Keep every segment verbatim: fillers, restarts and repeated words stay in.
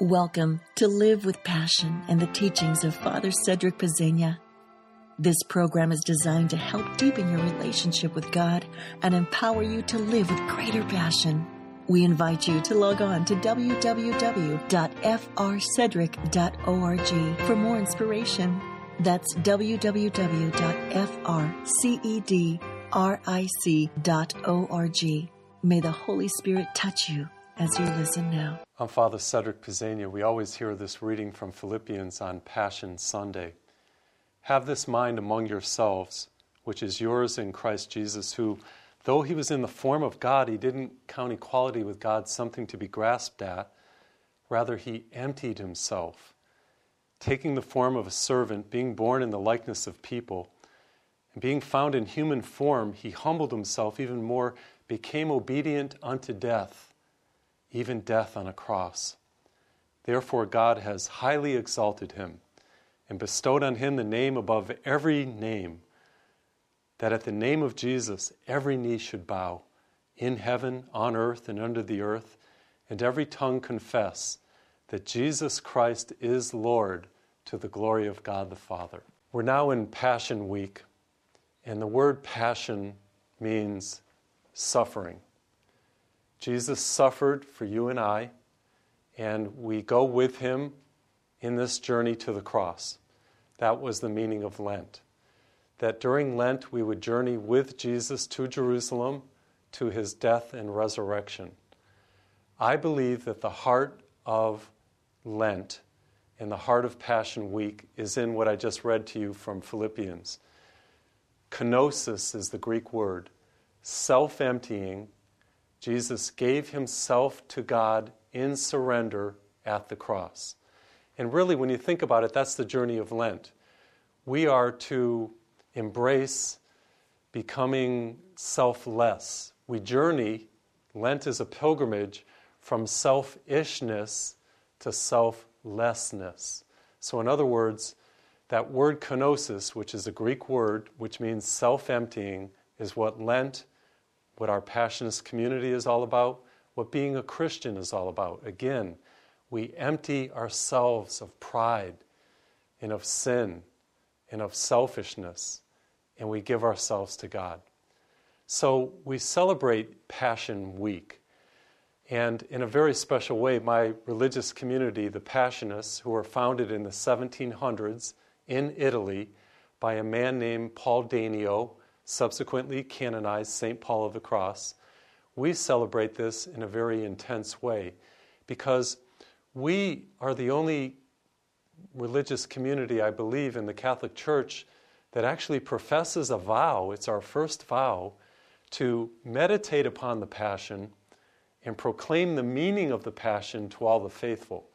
Welcome to Live with Passion and the teachings of Father Cedric Pezzegna. This program is designed to help deepen your relationship with God and empower you to live with greater passion. We invite you to log on to w w w dot f r cedric dot org for more inspiration. That's w w w dot f r cedric dot org. May the Holy Spirit touch you as you listen now. I'm Father Cedric Pezzegna. We always hear this reading from Philippians on Passion Sunday. Have this mind among yourselves, which is yours in Christ Jesus, who, though he was in the form of God, he didn't count equality with God something to be grasped at. Rather, he emptied himself, taking the form of a servant, being born in the likeness of people, and being found in human form, he humbled himself even more, became obedient unto death, even death on a cross. Therefore God has highly exalted him and bestowed on him the name above every name, that at the name of Jesus every knee should bow, in heaven, on earth, and under the earth, and every tongue confess that Jesus Christ is Lord, to the glory of God the Father. We're now in Passion Week, and the word passion means suffering. Jesus suffered for you and I, and we go with him in this journey to the cross. That was the meaning of Lent. That during Lent we would journey with Jesus to Jerusalem, to his death and resurrection. I believe that the heart of Lent and the heart of Passion Week is in what I just read to you from Philippians. Kenosis is the Greek word, self-emptying. Jesus gave himself to God in surrender at the cross. And really, when you think about it, that's the journey of Lent. We are to embrace becoming selfless. We journey, Lent is a pilgrimage, from selfishness to selflessness. So in other words, that word kenosis, which is a Greek word, which means self-emptying, is what Lent, what our Passionist community is all about, what being a Christian is all about. Again, we empty ourselves of pride and of sin and of selfishness, and we give ourselves to God. So we celebrate Passion Week. And in a very special way, my religious community, the Passionists, who were founded in the seventeen hundreds in Italy by a man named Paul Daniel, subsequently canonized Saint Paul of the Cross, we celebrate this in a very intense way because we are the only religious community, I believe, in the Catholic Church that actually professes a vow, it's our first vow, to meditate upon the Passion and proclaim the meaning of the Passion to all the faithful.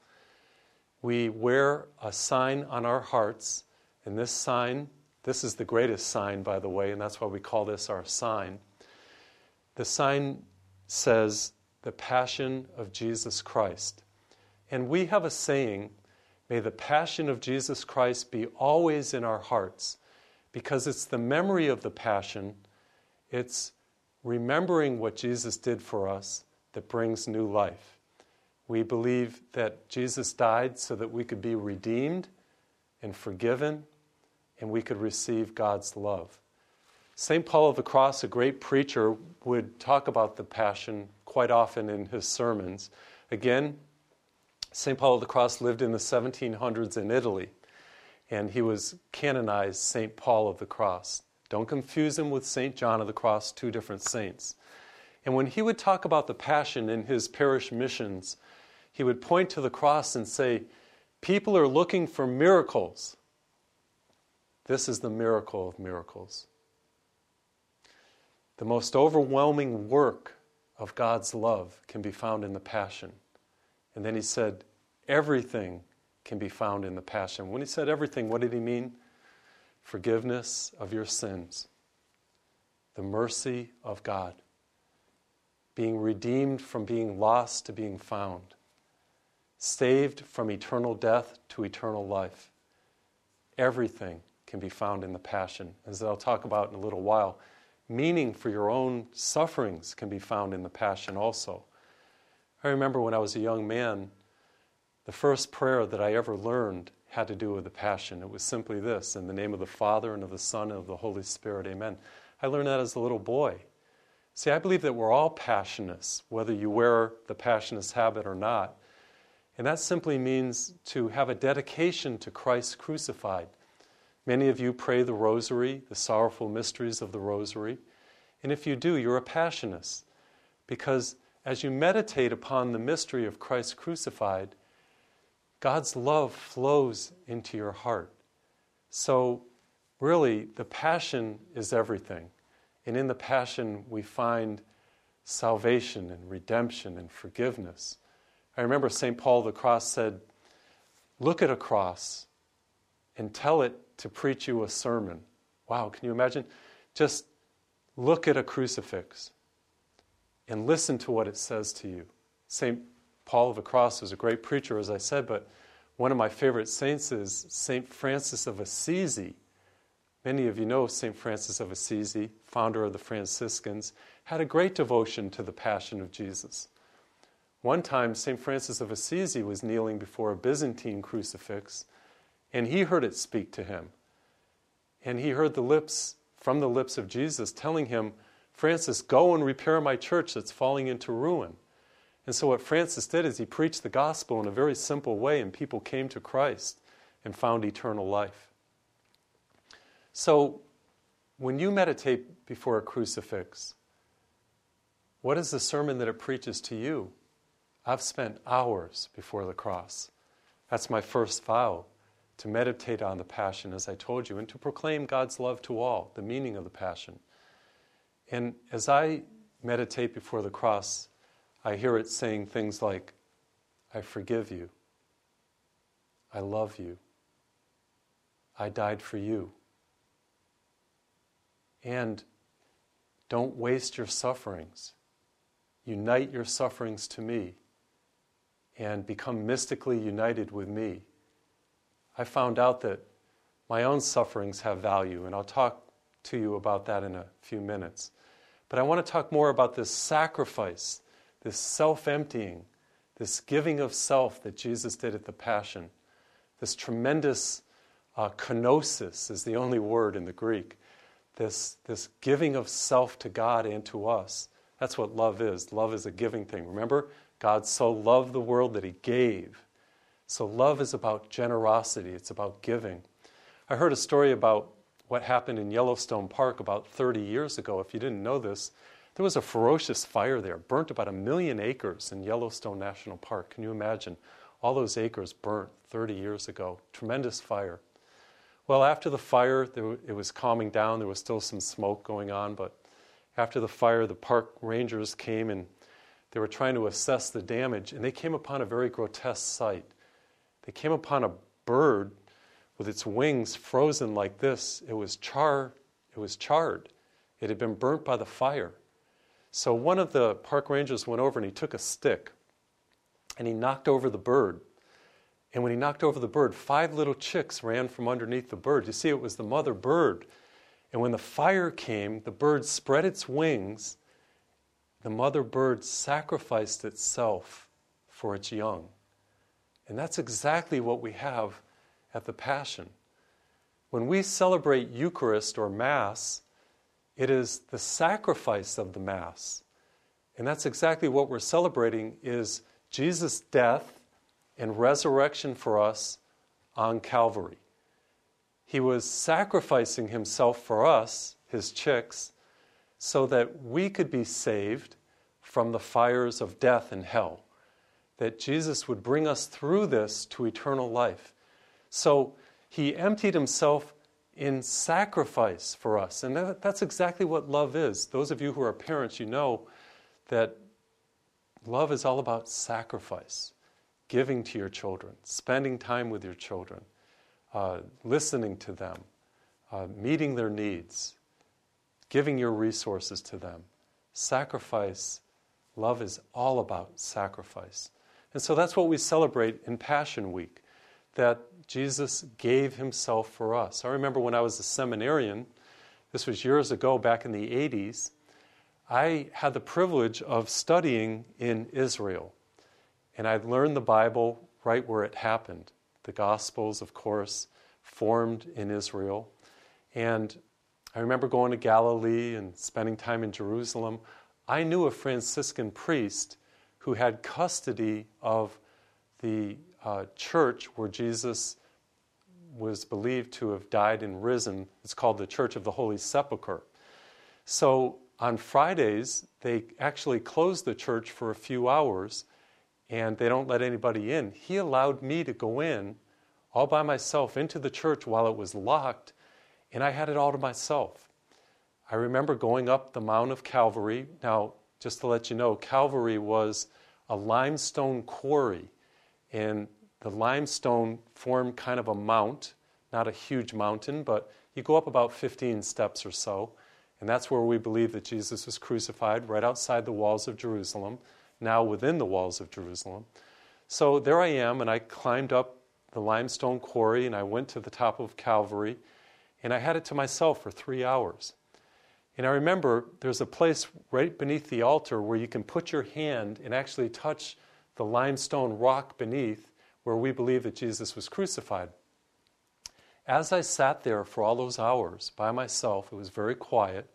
We wear a sign on our hearts, and this sign, this is the greatest sign, by the way, and that's why we call this our sign. The sign says, the Passion of Jesus Christ. And we have a saying, may the Passion of Jesus Christ be always in our hearts, because it's the memory of the Passion, it's remembering what Jesus did for us that brings new life. We believe that Jesus died so that we could be redeemed and forgiven, and we could receive God's love. Saint Paul of the Cross, a great preacher, would talk about the Passion quite often in his sermons. Again, Saint Paul of the Cross lived in the seventeen hundreds in Italy, and he was canonized Saint Paul of the Cross. Don't confuse him with Saint John of the Cross, two different saints. And when he would talk about the Passion in his parish missions, he would point to the cross and say, people are looking for miracles. This is the miracle of miracles. The most overwhelming work of God's love can be found in the Passion. And then he said, everything can be found in the Passion. When he said everything, what did he mean? Forgiveness of your sins. The mercy of God. Being redeemed from being lost to being found. Saved from eternal death to eternal life. Everything can be found in the Passion. As I'll talk about in a little while, meaning for your own sufferings can be found in the Passion also. I remember when I was a young man, the first prayer that I ever learned had to do with the Passion. It was simply this: in the name of the Father, and of the Son, and of the Holy Spirit, amen. I learned that as a little boy. See, I believe that we're all passionists, whether you wear the passionist habit or not. And that simply means to have a dedication to Christ crucified. Many of you pray the Rosary, the sorrowful mysteries of the Rosary. And if you do, you're a passionist. Because as you meditate upon the mystery of Christ crucified, God's love flows into your heart. So really, the Passion is everything. And in the Passion, we find salvation and redemption and forgiveness. I remember Saint Paul of the Cross said, look at a cross and tell it to preach you a sermon. Wow, can you imagine? Just look at a crucifix and listen to what it says to you. Saint Paul of the Cross was a great preacher, as I said, but one of my favorite saints is Saint Francis of Assisi. Many of you know Saint Francis of Assisi, founder of the Franciscans, had a great devotion to the Passion of Jesus. One time, Saint Francis of Assisi was kneeling before a Byzantine crucifix, and he heard it speak to him. And he heard the lips, from the lips of Jesus, telling him, Francis, go and repair my church that's falling into ruin. And so what Francis did is he preached the gospel in a very simple way, and people came to Christ and found eternal life. So, when you meditate before a crucifix, what is the sermon that it preaches to you? I've spent hours before the cross. That's my first vow, to meditate on the Passion, as I told you, and to proclaim God's love to all, the meaning of the Passion. And as I meditate before the cross, I hear it saying things like, I forgive you. I love you. I died for you. And don't waste your sufferings. Unite your sufferings to me and become mystically united with me. I found out that my own sufferings have value, and I'll talk to you about that in a few minutes. But I want to talk more about this sacrifice, this self-emptying, this giving of self that Jesus did at the Passion, this tremendous uh, kenosis is the only word in the Greek. This, this giving of self to God and to us. That's what love is. Love is a giving thing. Remember, God so loved the world that he gave. So love is about generosity. It's about giving. I heard a story about what happened in Yellowstone Park about thirty years ago. If you didn't know this, there was a ferocious fire there. Burnt about a million acres in Yellowstone National Park. Can you imagine? All those acres burnt thirty years ago. Tremendous fire. Well, after the fire, there, it was calming down. There was still some smoke going on, but after the fire, the park rangers came and they were trying to assess the damage, and they came upon a very grotesque sight. They came upon a bird with its wings frozen like this. It was char, it was charred. It had been burnt by the fire. So one of the park rangers went over and he took a stick and he knocked over the bird. And when he knocked over the bird, five little chicks ran from underneath the bird. You see, it was the mother bird. And when the fire came, the bird spread its wings. The mother bird sacrificed itself for its young. And that's exactly what we have at the Passion. When we celebrate Eucharist or Mass, it is the sacrifice of the Mass. And that's exactly what we're celebrating, is Jesus' death and resurrection for us on Calvary. He was sacrificing himself for us, his chicks, so that we could be saved from the fires of death and hell. That Jesus would bring us through this to eternal life. So he emptied himself in sacrifice for us. And that, that's exactly what love is. Those of you who are parents, you know that love is all about sacrifice. Giving to your children, spending time with your children, uh, listening to them, uh, meeting their needs, giving your resources to them. Sacrifice, love is all about sacrifice. And so that's what we celebrate in Passion Week, that Jesus gave himself for us. I remember when I was a seminarian, this was years ago, back in the eighties, I had the privilege of studying in Israel. And I'd learned the Bible right where it happened. The Gospels, of course, formed in Israel. And I remember going to Galilee and spending time in Jerusalem. I knew a Franciscan priest who had custody of the uh, church where Jesus was believed to have died and risen. It's called the Church of the Holy Sepulchre. So on Fridays, they actually close the church for a few hours, and they don't let anybody in. He allowed me to go in all by myself into the church while it was locked, and I had it all to myself. I remember going up the Mount of Calvary. Now, just to let you know, Calvary was a limestone quarry, and the limestone formed kind of a mount, not a huge mountain, but you go up about fifteen steps or so, and that's where we believe that Jesus was crucified, right outside the walls of Jerusalem, now within the walls of Jerusalem. So there I am, and I climbed up the limestone quarry, and I went to the top of Calvary, and I had it to myself for three hours. And I remember there's a place right beneath the altar where you can put your hand and actually touch the limestone rock beneath where we believe that Jesus was crucified. As I sat there for all those hours by myself, it was very quiet,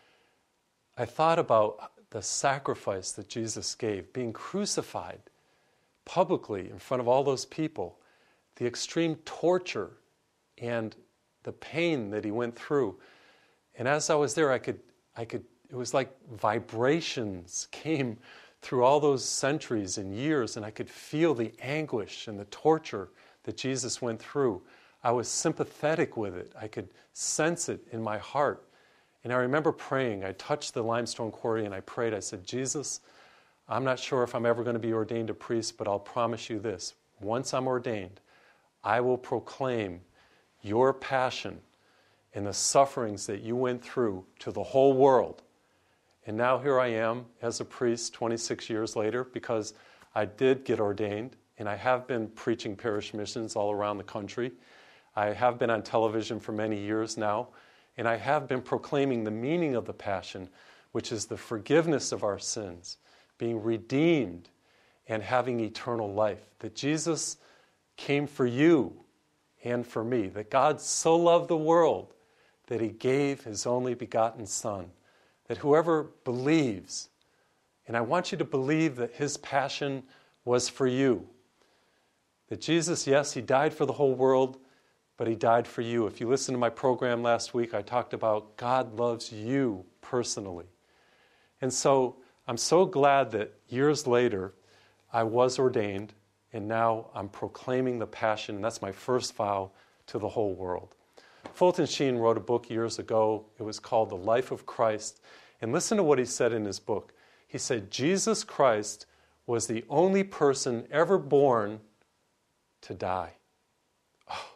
I thought about the sacrifice that Jesus gave, being crucified publicly in front of all those people, the extreme torture and the pain that he went through. And as I was there, I could, I could, it was like vibrations came through all those centuries and years, and I could feel the anguish and the torture that Jesus went through. I was sympathetic with it. I could sense it in my heart. And I remember praying. I touched the limestone quarry and I prayed. I said, Jesus, I'm not sure if I'm ever going to be ordained a priest, but I'll promise you this. Once I'm ordained, I will proclaim your passion and the sufferings that you went through to the whole world. And now here I am as a priest twenty-six years later, because I did get ordained, and I have been preaching parish missions all around the country. I have been on television for many years now, and I have been proclaiming the meaning of the Passion, which is the forgiveness of our sins, being redeemed, and having eternal life. That Jesus came for you and for me, that God so loved the world that he gave his only begotten Son, that whoever believes, and I want you to believe that his passion was for you, that Jesus, yes, he died for the whole world, but he died for you. If you listened to my program last week, I talked about God loves you personally. And so I'm so glad that years later I was ordained, and now I'm proclaiming the Passion, and that's my first vow to the whole world. Fulton Sheen wrote a book years ago. It was called The Life of Christ. And listen to what he said in his book. He said, Jesus Christ was the only person ever born to die. Oh.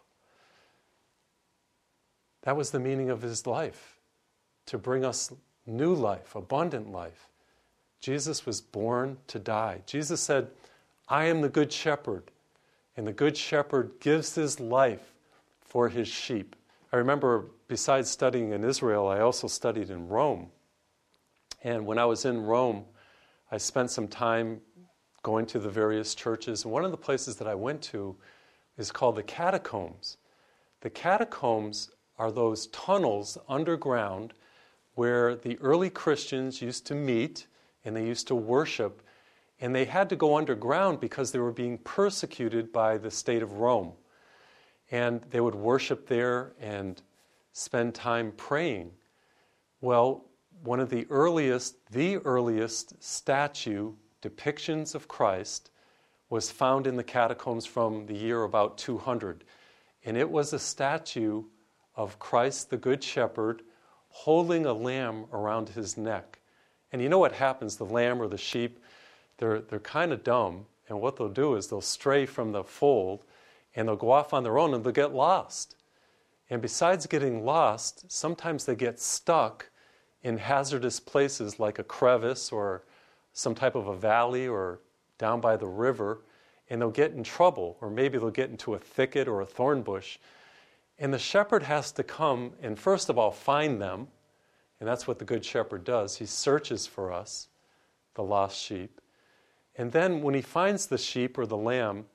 That was the meaning of his life, to bring us new life, abundant life. Jesus was born to die. Jesus said, I am the good shepherd, and the good shepherd gives his life for his sheep. I remember, besides studying in Israel, I also studied in Rome. And when I was in Rome, I spent some time going to the various churches. And one of the places that I went to is called the catacombs. The catacombs are those tunnels underground where the early Christians used to meet and they used to worship. And they had to go underground because they were being persecuted by the state of Rome. And they would worship there and spend time praying. Well, one of the earliest, the earliest statue depictions of Christ was found in the catacombs from the year about two hundred. And it was a statue of Christ the Good Shepherd holding a lamb around his neck. And you know what happens? The lamb or the sheep, they're, they're kind of dumb. And what they'll do is they'll stray from the fold and they'll go off on their own and they'll get lost. And besides getting lost, sometimes they get stuck in hazardous places like a crevice or some type of a valley or down by the river, and they'll get in trouble, or maybe they'll get into a thicket or a thorn bush. And the shepherd has to come and first of all find them, and that's what the Good Shepherd does. He searches for us, the lost sheep. And then when he finds the sheep or the lamb,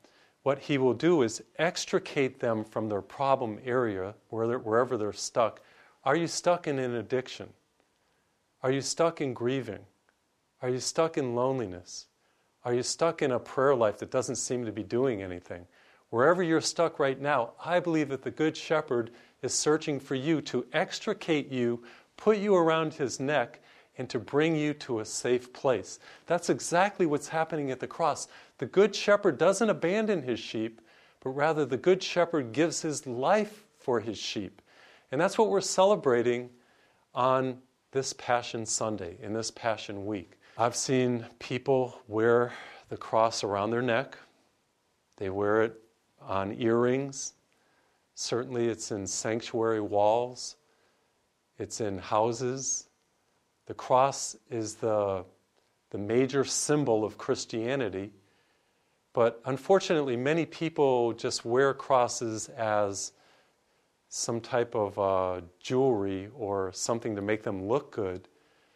what he will do is extricate them from their problem area, where they're, wherever they're stuck. Are you stuck in an addiction? Are you stuck in grieving? Are you stuck in loneliness? Are you stuck in a prayer life that doesn't seem to be doing anything? Wherever you're stuck right now, I believe that the Good Shepherd is searching for you to extricate you, put you around his neck, and to bring you to a safe place. That's exactly what's happening at the cross. The Good Shepherd doesn't abandon his sheep, but rather the Good Shepherd gives his life for his sheep. And that's what we're celebrating on this Passion Sunday, in this Passion Week. I've seen people wear the cross around their neck. They wear it on earrings. Certainly it's in sanctuary walls. It's in houses. The cross is the, the major symbol of Christianity. But unfortunately, many people just wear crosses as some type of uh, jewelry or something to make them look good.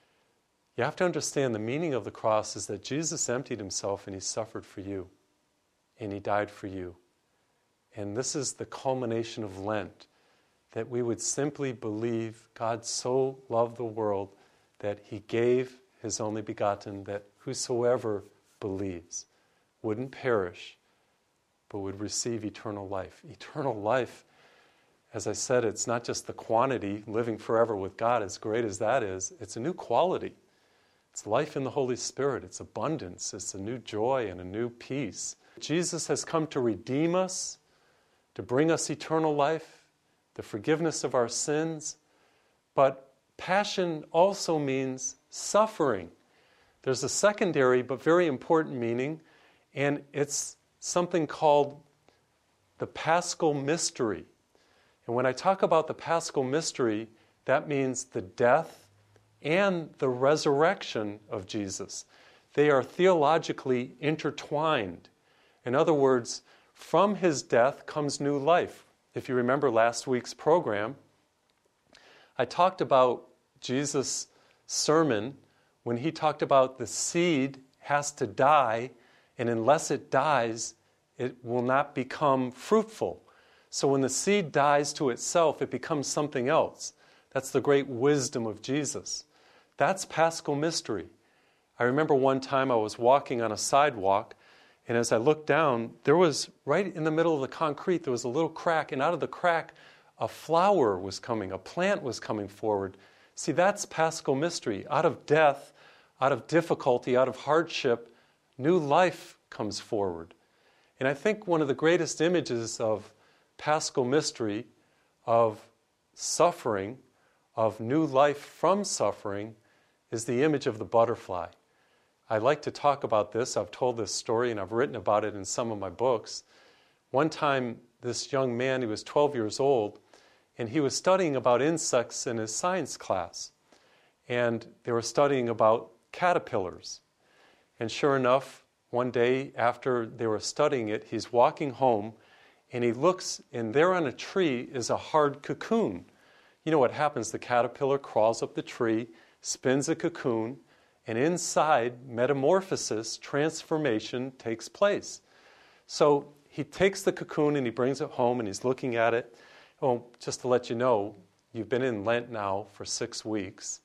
You have to understand the meaning of the cross is that Jesus emptied himself and he suffered for you. And he died for you. And this is the culmination of Lent, that we would simply believe God so loved the world that he gave his only begotten, that whosoever believes wouldn't perish, but would receive eternal life. Eternal life, as I said, it's not just the quantity, living forever with God, as great as that is, it's a new quality. It's life in the Holy Spirit. It's abundance. It's a new joy and a new peace. Jesus has come to redeem us, to bring us eternal life, the forgiveness of our sins. But passion also means suffering. There's a secondary but very important meaning, and it's something called the Paschal Mystery. And when I talk about the Paschal Mystery, that means the death and the resurrection of Jesus. They are theologically intertwined. In other words, from his death comes new life. If you remember last week's program, I talked about Jesus' sermon when he talked about the seed has to die, and unless it dies, it will not become fruitful. So when the seed dies to itself, it becomes something else. That's the great wisdom of Jesus. That's Paschal Mystery. I remember one time I was walking on a sidewalk, and as I looked down, there was, right in the middle of the concrete, there was a little crack, and out of the crack, a flower was coming, a plant was coming forward. See, that's Paschal Mystery. Out of death, out of difficulty, out of hardship, new life comes forward. And I think one of the greatest images of Paschal Mystery, of suffering, of new life from suffering, is the image of the butterfly. I like to talk about this. I've told this story and I've written about it in some of my books. One time, this young man, he was twelve years old, and he was studying about insects in his science class. And they were studying about caterpillars. And sure enough, one day after they were studying it, he's walking home, and he looks, and there on a tree is a hard cocoon. You know what happens? The caterpillar crawls up the tree, spins a cocoon, and inside, metamorphosis, transformation takes place. So he takes the cocoon and he brings it home and he's looking at it. Oh, just to let you know, you've been in Lent now for six weeks.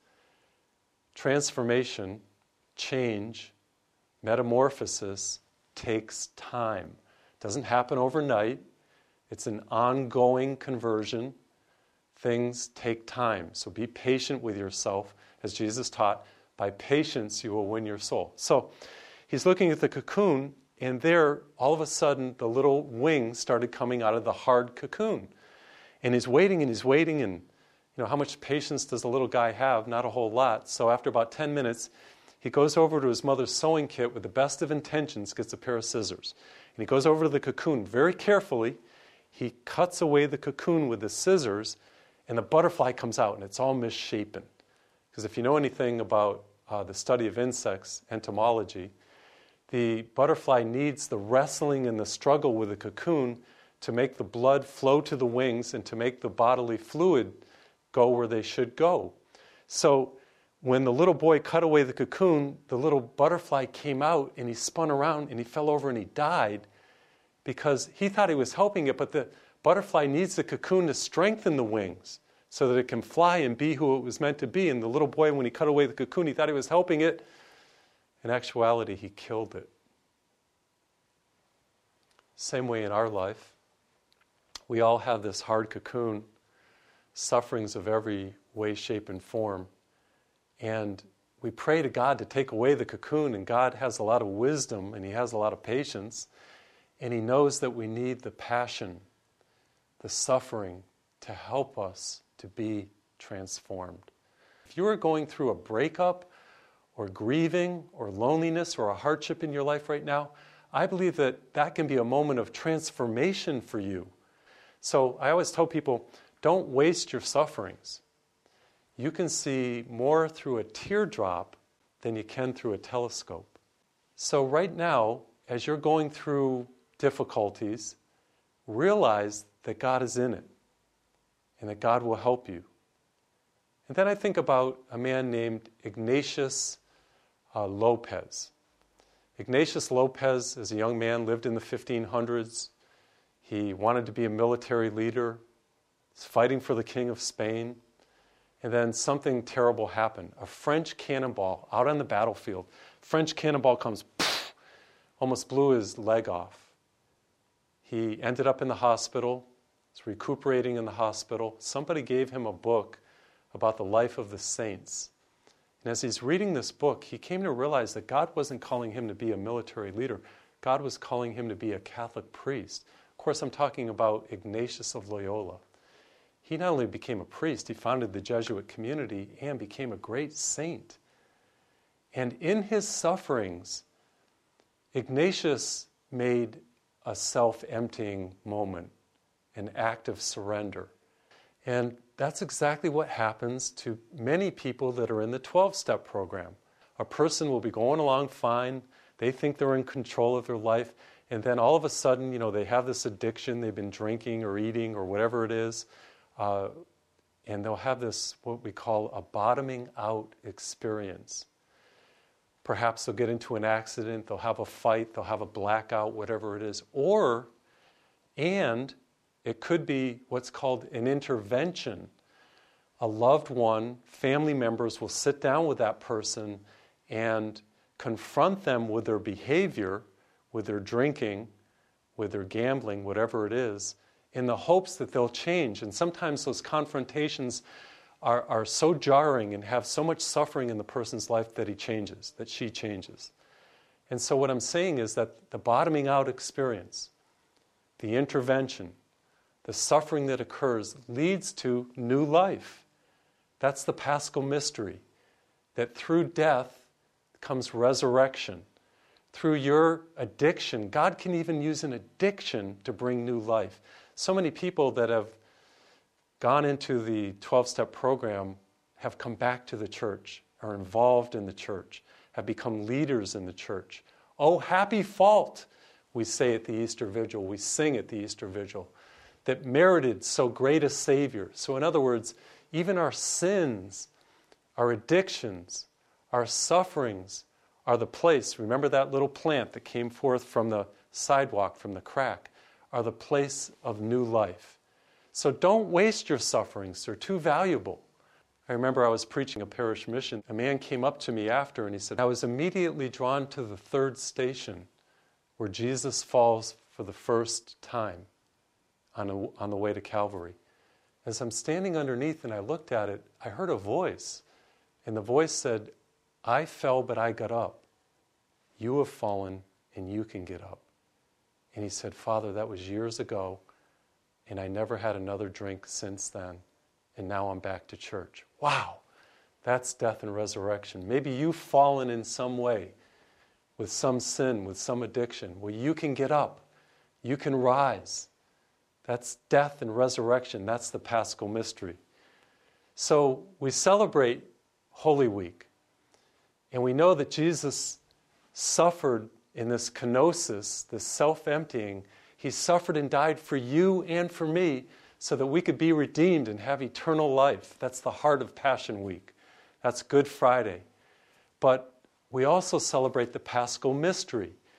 Transformation, change, metamorphosis takes time. It doesn't happen overnight. It's an ongoing conversion. Things take time. So be patient with yourself. As Jesus taught, by patience you will win your soul. So he's looking at the cocoon, and there, all of a sudden, the little wings started coming out of the hard cocoon. And he's waiting and he's waiting, and you know, how much patience does the little guy have? Not a whole lot. So after about ten minutes, he goes over to his mother's sewing kit with the best of intentions, gets a pair of scissors. And he goes over to the cocoon very carefully. He cuts away the cocoon with the scissors, and the butterfly comes out, and it's all misshapen. Because if you know anything about uh, the study of insects, entomology, the butterfly needs the wrestling and the struggle with the cocoon to make the blood flow to the wings and to make the bodily fluid go where they should go. So when the little boy cut away the cocoon, the little butterfly came out and he spun around and he fell over and he died. because he thought he was helping it, but the butterfly needs the cocoon to strengthen the wings so that it can fly and be who it was meant to be. And the little boy, when he cut away the cocoon, he thought he was helping it. In actuality, he killed it. Same way in our life. We all have this hard cocoon, sufferings of every way, shape, and form. And we pray to God to take away the cocoon, and God has a lot of wisdom, and he has a lot of patience, and he knows that we need the passion, the suffering, to help us to be transformed. If you are going through a breakup, or grieving, or loneliness, or a hardship in your life right now, I believe that that can be a moment of transformation for you. So I always tell people, don't waste your sufferings. You can see more through a teardrop than you can through a telescope. So right now, as you're going through difficulties, realize that God is in it and that God will help you. And then I think about a man named Ignatius uh, Lopez. Ignatius Lopez, as a young man, lived in the fifteen hundreds. He wanted to be a military leader. He's fighting for the King of Spain. And then something terrible happened. A French cannonball out on the battlefield. French cannonball comes, poof, almost blew his leg off. He ended up in the hospital. He's recuperating in the hospital. Somebody gave him a book about the life of the saints. And as he's reading this book, he came to realize that God wasn't calling him to be a military leader. God was calling him to be a Catholic priest. Of course, I'm talking about Ignatius of Loyola. He not only became a priest, he founded the Jesuit community and became a great saint. And in his sufferings, Ignatius made a self-emptying moment, an act of surrender. And that's exactly what happens to many people that are in the twelve-step program. A person will be going along fine, they think they're in control of their life, and then all of a sudden, you know, they have this addiction, they've been drinking or eating or whatever it is, uh, and they'll have this, what we call a bottoming out experience. Perhaps they'll get into an accident, they'll have a fight, they'll have a blackout, whatever it is, or, and it could be what's called an intervention. A loved one, family members will sit down with that person and confront them with their behavior, with their drinking, with their gambling, whatever it is, in the hopes that they'll change. And sometimes those confrontations are, are so jarring and have so much suffering in the person's life that he changes, that she changes. And so what I'm saying is that the bottoming out experience, the intervention, the suffering that occurs leads to new life. That's the Paschal mystery, that through death comes resurrection. Through your addiction, God can even use an addiction to bring new life. So many people that have gone into the twelve-step program have come back to the church, are involved in the church, have become leaders in the church. Oh, happy fault, we say at the Easter Vigil, we sing at the Easter Vigil, that merited so great a Savior. So in other words, even our sins, our addictions, our sufferings are the place, remember that little plant that came forth from the sidewalk, from the crack, are the place of new life. So don't waste your sufferings, they're too valuable. I remember I was preaching a parish mission. A man came up to me after and he said, I was immediately drawn to the third station where Jesus falls for the first time on, a, on the way to Calvary. As I'm standing underneath and I looked at it, I heard a voice. And the voice said, I fell, but I got up. You have fallen, and you can get up. And he said, Father, that was years ago, and I never had another drink since then, and now I'm back to church. Wow, that's death and resurrection. Maybe you've fallen in some way, with some sin, with some addiction. Well, you can get up. You can rise. That's death and resurrection. That's the Paschal mystery. So we celebrate Holy Week. And we know that Jesus suffered in this kenosis, this self-emptying. He suffered and died for you and for me so that we could be redeemed and have eternal life. That's the heart of Passion Week. That's Good Friday. But we also celebrate the Paschal mystery.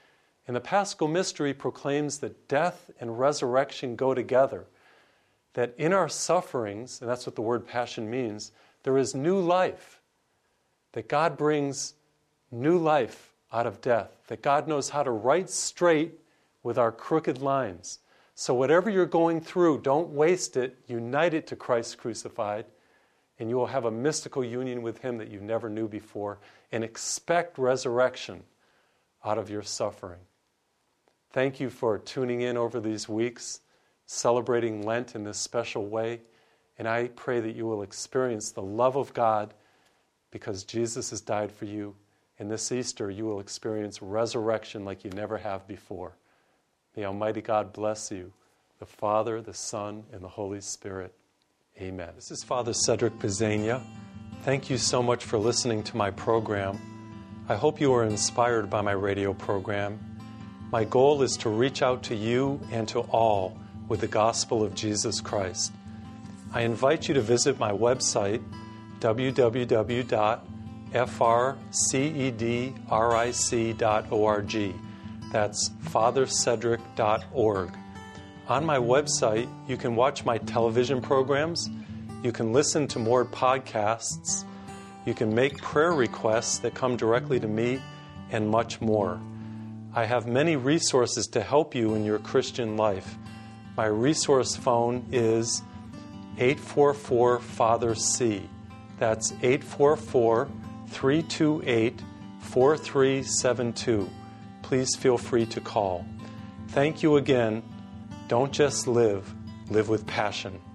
And the Paschal mystery proclaims that death and resurrection go together, that in our sufferings, and that's what the word passion means, there is new life, that God brings new life out of death, that God knows how to right straight with our crooked lines. So whatever you're going through, don't waste it, unite it to Christ crucified, and you will have a mystical union with Him that you never knew before, and expect resurrection out of your suffering. Thank you for tuning in over these weeks, celebrating Lent in this special way, and I pray that you will experience the love of God because Jesus has died for you. And this Easter, you will experience resurrection like you never have before. May Almighty God bless you, the Father, the Son, and the Holy Spirit. Amen. This is Father Cedric Pizzania. Thank you so much for listening to my program. I hope you are inspired by my radio program. My goal is to reach out to you and to all with the gospel of Jesus Christ. I invite you to visit my website, w w w dot f r cedric dot org. That's father cedric dot org. On my website, you can watch my television programs, you can listen to more podcasts, you can make prayer requests that come directly to me, and much more. I have many resources to help you in your Christian life. My resource phone is eight four four Father C. That's eight four four, three two eight, four three seven two. Please feel free to call. Thank you again. Don't just live, live with passion.